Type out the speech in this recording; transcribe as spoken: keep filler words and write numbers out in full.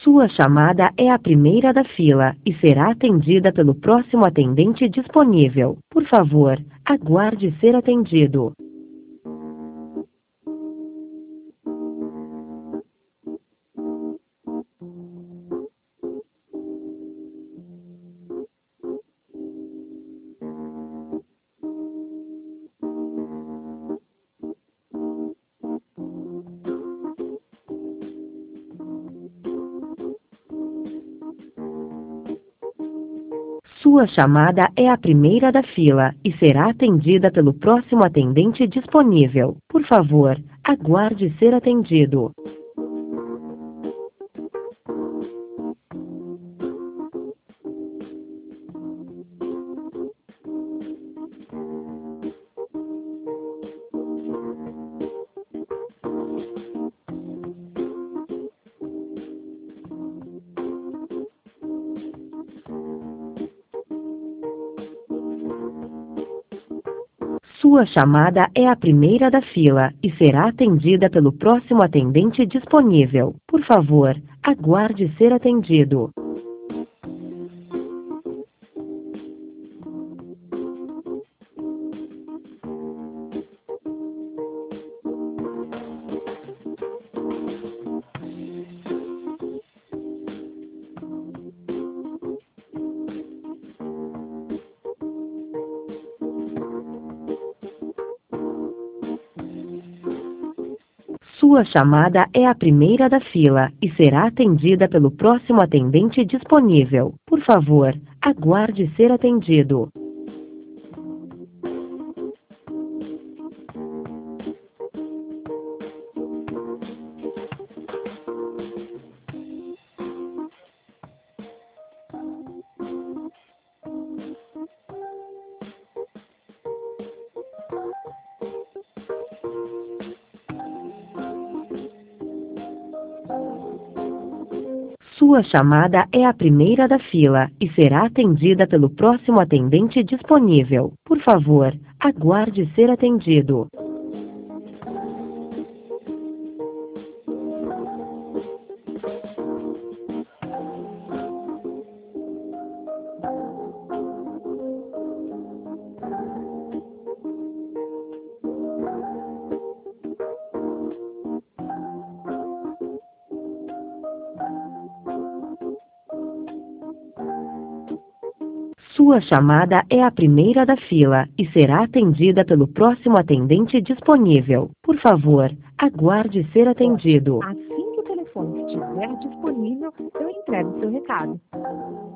Sua chamada é a primeira da fila e será atendida pelo próximo atendente disponível. Por favor, aguarde ser atendido. Sua chamada é a primeira da fila e será atendida pelo próximo atendente disponível. Por favor, aguarde ser atendido. Sua chamada é a primeira da fila e será atendida pelo próximo atendente disponível. Por favor, aguarde ser atendido. Sua chamada é a primeira da fila e será atendida pelo próximo atendente disponível. Por favor, aguarde ser atendido. Sua chamada é a primeira da fila e será atendida pelo próximo atendente disponível. Por favor, aguarde ser atendido. Sua chamada é a primeira da fila e será atendida pelo próximo atendente disponível. Por favor, aguarde ser atendido. Assim que o telefone estiver disponível, eu entrego seu recado.